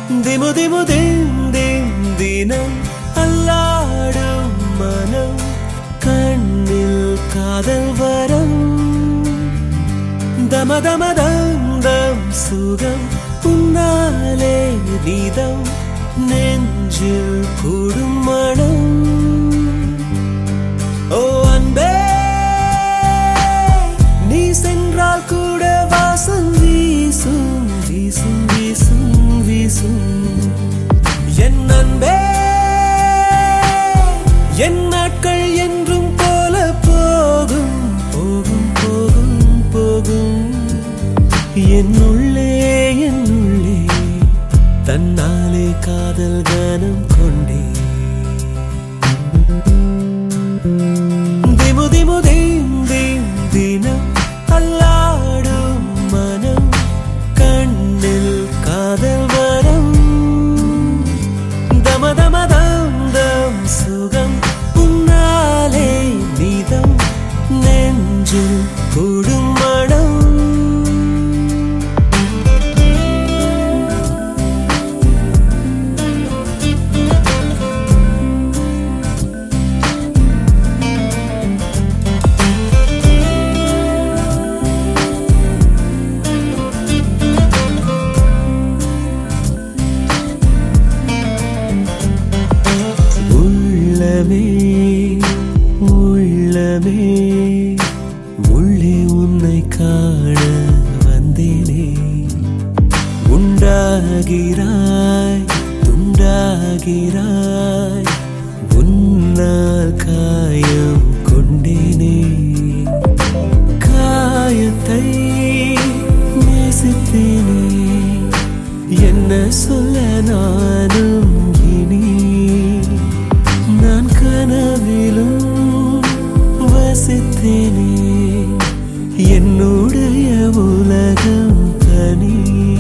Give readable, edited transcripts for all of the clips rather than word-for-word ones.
திமு திமு தினம் அல்லாடும் மனம் கண்ணில் காதல் வரம் தம தம தம் சுகம் உன்னாலே நீதம் நெஞ்சில் கூடும் மனம் ஓ அன்பே நீ சென்றால் கூட வாசம் வீசும் வீசும் வீசும் வீசும் என் அன்பே என் நாட்கள் என்றும் போல போகும் போகும் போகும் போகும் என்னுள்ளே தன்னாலே காதல் கானம் கொண்டே திமு திமு தினம் அல்லாடும் மனம் கண்ணில் காதல் வரம் தம தம தம் சுகம் உன்னாலே நீதம் நெஞ்சில் கூடும் மடம் உள்ளமே உள்ளே உன்னை காண வந்தேனே உண்டாகிறாய் துண்டாகிறாய் உன்னால் காயம் கொண்டேனே காயத்தை நேசித்தேனே என்ன சொல்ல நானும் இனி நான் கனவிலும் வசித்தேனே என்னுடைய உலகம் தனி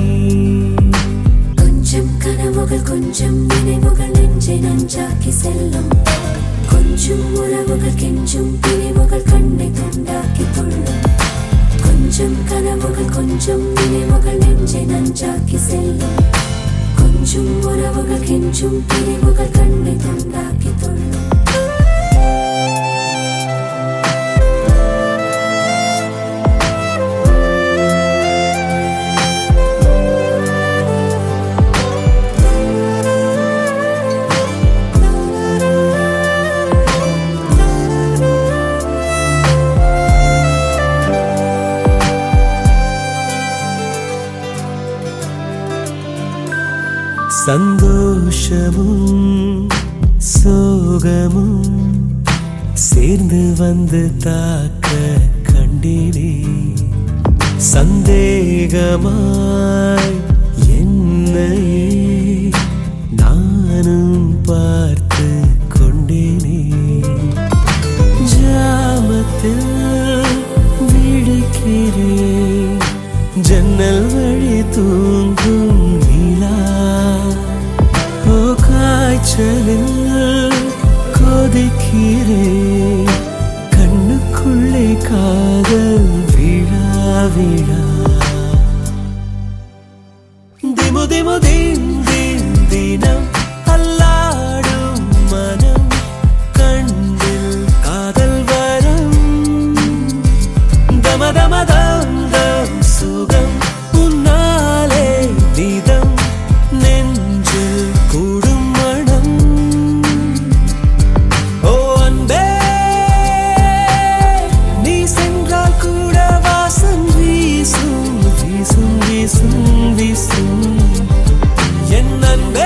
கொஞ்சம் கனவுகள் கொஞ்சம் நினைவுகள் நெஞ்சை நஞ்சாக்கி செல்லும் கொஞ்சம் உறவுகள் கெஞ்சும் பிரிவுகள் கண்ணை துண்டாக்கி கொள்ளும் கொஞ்சம் கனவுகள் கொஞ்சம் நினைவுகள் நெஞ்சை நஞ்சாக்கி செல்லும் கொஞ்சம் உறவுகள் கெஞ்சும் பிரிவுகள் கண்ணை துண்டாக்கி கொள்ளும் சந்தோஷமும் சோகமும் சேர்ந்து வந்து தாக்க கண்டேனே சந்தேகமாய் என்னையே நானும் பார்த்து கொண்டேனே ஜாமத்தில் விழிக்கிறேன் ஜன்னல் வழி தூங்கும் நிலா ஓ காய்ச்சலில் கொதிக்கிறேன் கண்ணுக்குள்ளே காதல் விழா விழா திமு திமு தினம் அல்லாடும் மனம் கண்ணில் காதல் வரம் தம தம தம் சுகம் உன்னாலே நீதம் நெஞ்சில் கூடும் மனம் ஓ அன்பே நீ சென்றால் கூட வாசம் வீசும் வீசும் வீசும் வீசும் என் அன்பே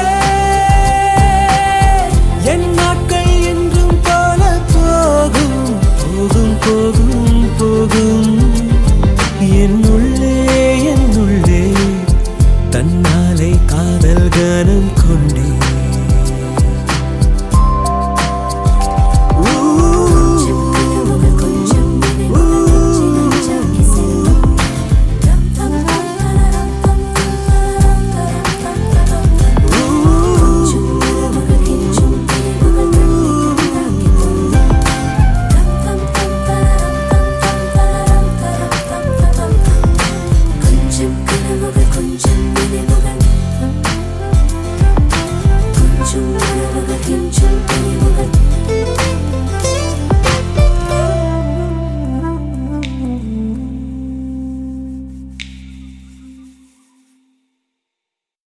என் நாட்கள் என்றும் போல போகும் போகும் போகும் போகும் என்னுள்ளே தன்னாலே காதல் கானம் கொண்டே